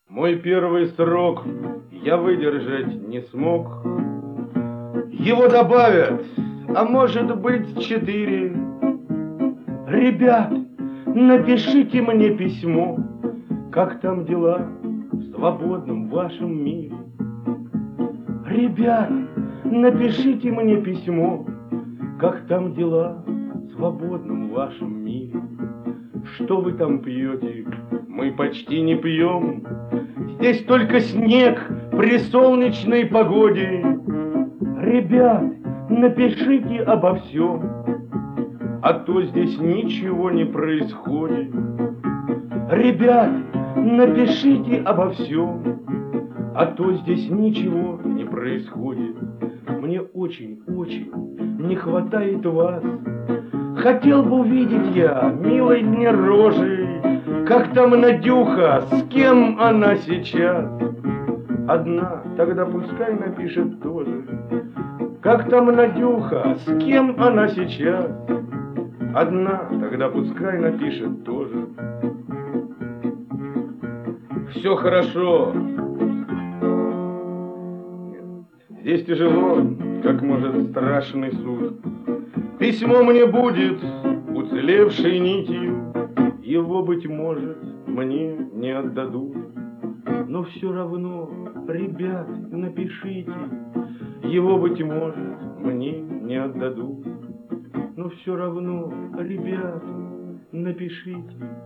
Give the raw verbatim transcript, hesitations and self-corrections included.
Мой первый срок я выдержать не смог. Его добавят, а может быть четыре. Ребят, напишите мне письмо, как там дела в свободном вашем мире. Ребят, напишите мне письмо, как там дела в свободном вашем мире. Что вы там пьете? Мы почти не пьем. Здесь только снег при солнечной погоде. Ребят, напишите обо всем, а то здесь ничего не происходит. Ребят, напишите обо всем, а то здесь ничего не происходит. Мне очень-очень не хватает вас. Хотел бы увидеть я милой мне рожей, как там Надюха, с кем она сейчас. Одна, тогда пускай напишет тоже, как там Надюха, с кем она сейчас. Одна, тогда пускай напишет тоже. Все хорошо. Здесь тяжело, как может страшный суд. Письмо мне будет уцелевшей нитью, его, быть может, мне не отдадут. Но все равно, ребят, напишите, его, быть может, мне не отдадут. Но все равно, ребят, напишите,